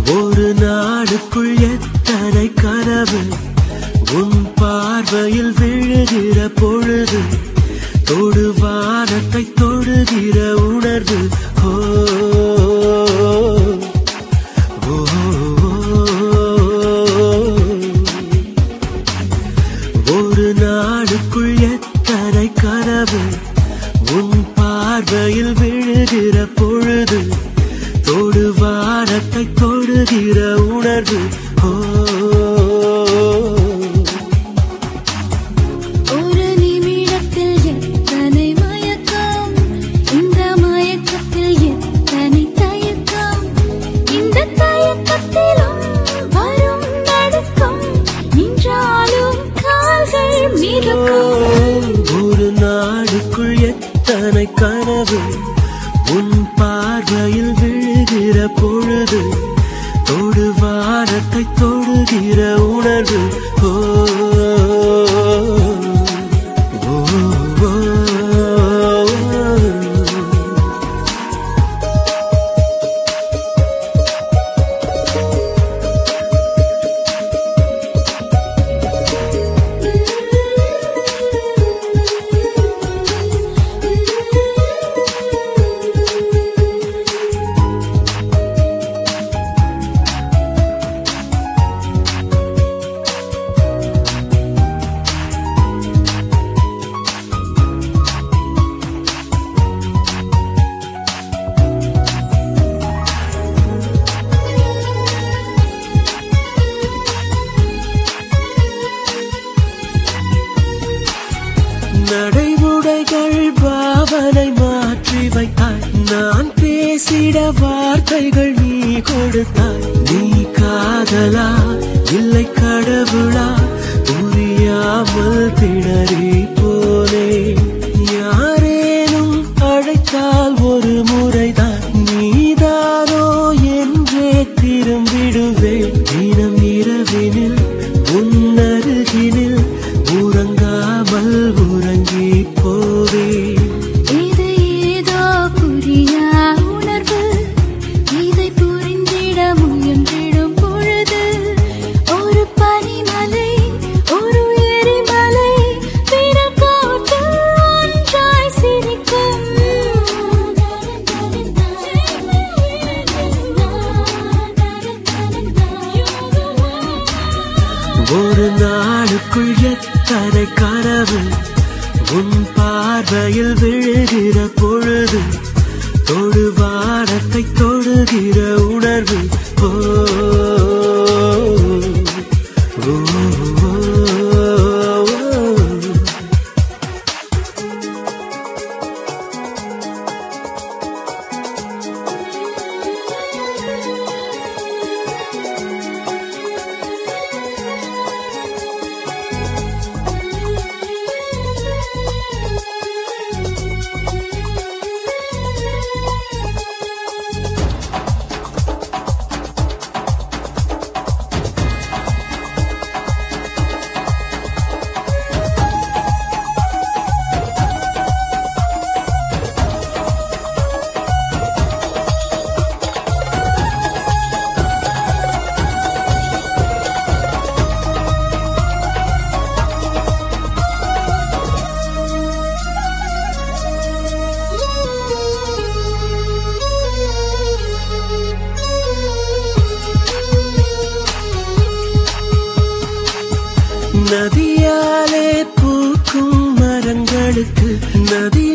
ஒரு நாடுக்குள் எத்தனை கனவு உன் பார்வையில் விழுகிற பொழுது தொடு வானத்தை தொடுகிற உணர்வு ஒரு நாடுக்குள் எத்தனை கனவு உன் பார்வையில் விழுகிற பொழுது தொடு வானத்தை தொடுகிற உணர்வு ஒரு நிமிடத்தில் எத்தனை மயக்கம் இந்த மயக்கத்தில் எத்தனை தயக்கம் இந்த தயக்கத்திலும் வரும் நடுக்கம் நின்றாலும் கால்கள் மிதக்கும் ஒரு நாடுக்குள் எத்தனை கனவு உன் பார்வையில் விழுகிற பொழுது தொடு வானத்தை தொடுகிற உணர்வு நடைமுறைகள் பாவனை மாற்றி வைத்தாய் நான் பேசிட வார்த்தைகள் நீ கொடுத்தாய் நீ காதலா இல்லை கடவுளா புரியாமல் திணறி போனே யாரேனும் அழைத்தால் ஒரு முறைதான் நீதானோ என்றே திரும்பிடுவேன் தினம் இரவினில் உன்னருகினில் உறங்காமல் உறங்கி போவே இது ஏதோ புரியா உணர்வு இதை புரிந்திட முயன்றிடும் பொழுது ஒரு பனிமலை ஒரு எரிமலை விரல் கோட்டு ஒன்றாய் சிரிக்கும் ஒரு நாளுக்குள் எத்தனை கனவு உன் பார்வையில் விழுகிற பொழுது தொடு வானத்தை தொடுகிற உணர்வு நதியாலே பூக்கும் மரங்களுக்கு நதி